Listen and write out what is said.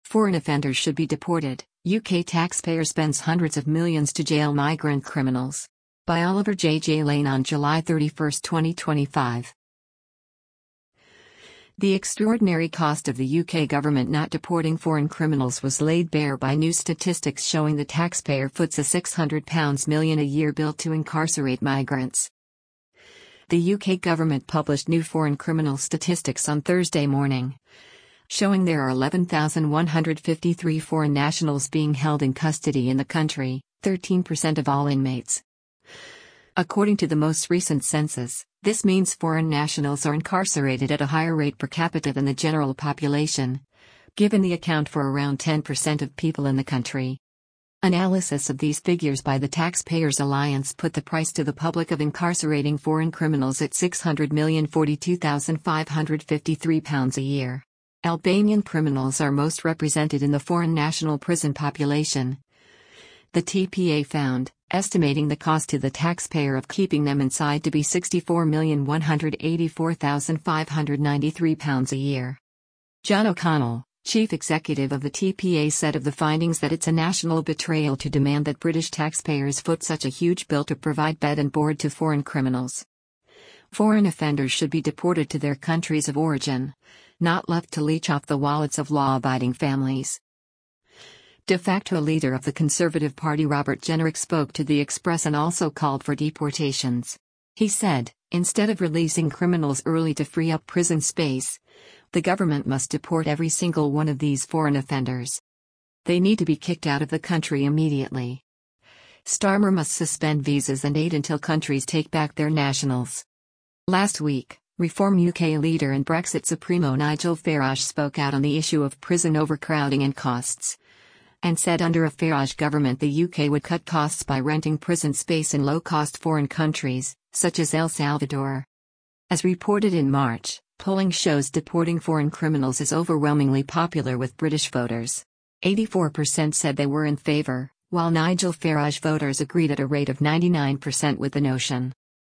Foreign offenders should be deported. UK taxpayer spends hundreds of millions to jail migrant criminals. By Oliver J. Lane on July 31, 2025. The extraordinary cost of the UK government not deporting foreign criminals was laid bare by new statistics showing the taxpayer foots a £600 million a year bill to incarcerate migrants. The UK government published new foreign criminal statistics on Thursday morning, showing there are 11,153 foreign nationals being held in custody in the country, 13% of all inmates. According to the most recent census, this means foreign nationals are incarcerated at a higher rate per capita than the general population, given they account for around 10% of people in the country. Analysis of these figures by the Taxpayers Alliance put the price to the public of incarcerating foreign criminals at £642,553 a year. Albanian criminals are most represented in the foreign national prison population, the TPA found, estimating the cost to the taxpayer of keeping them inside to be £64,184,593 a year. John O'Connell, chief executive of the TPA, said of the findings that it's a national betrayal to demand that British taxpayers foot such a huge bill to provide bed and board to foreign criminals. Foreign offenders should be deported to their countries of origin, not left to leech off the wallets of law-abiding families. De facto leader of the Conservative Party Robert Jenrick spoke to the Express and also called for deportations. He said, instead of releasing criminals early to free up prison space, the government must deport every single one of these foreign offenders. They need to be kicked out of the country immediately. Starmer must suspend visas and aid until countries take back their nationals. Last week, Reform UK leader and Brexit Supremo Nigel Farage spoke out on the issue of prison overcrowding and costs, and said under a Farage government the UK would cut costs by renting prison space in low-cost foreign countries, such as El Salvador. As reported in March, polling shows deporting foreign criminals is overwhelmingly popular with British voters. 84% said they were in favour, while Nigel Farage voters agreed at a rate of 99% with the notion.